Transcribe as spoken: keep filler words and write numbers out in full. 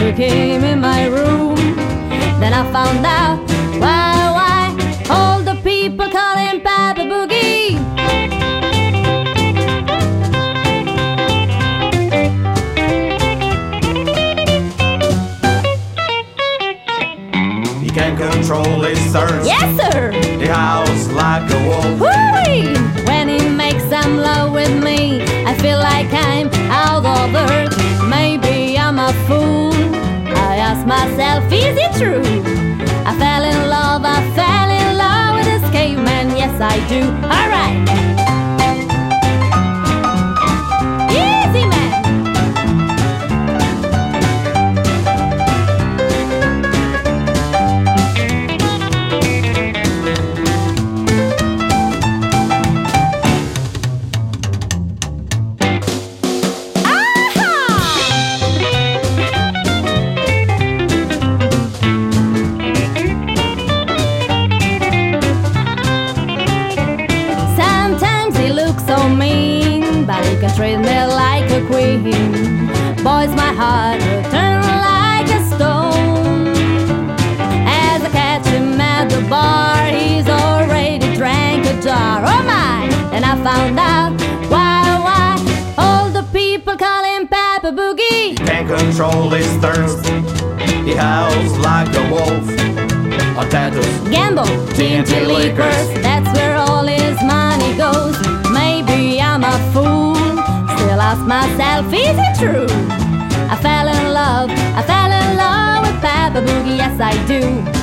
he came in my room. Then I found out why, why all the people call him Papa Boogie. He can control his thirst. Yes, sir. He howls like a wolf. Woo-wee! When he makes some love with me, I feel like I'm out of earth. Maybe I'm a fool. I ask myself, is it true? I fell in love, I fell in love with this caveman. Yes, I do. All right. Easy, man. So mean, but he can treat me like a queen. Boys, my heart will turn like a stone. As I catch him at the bar, he's already drank a jar. Oh my! Then I found out why, why all the people call him Papa Boogie. He can't control his thirst. He howls like a wolf. On tattoos, gamble, T N T liquors, that's where all his money goes. Maybe I'm a fool, still ask myself, is it true? I fell in love, I fell in love with Papa Boogie, yes I do.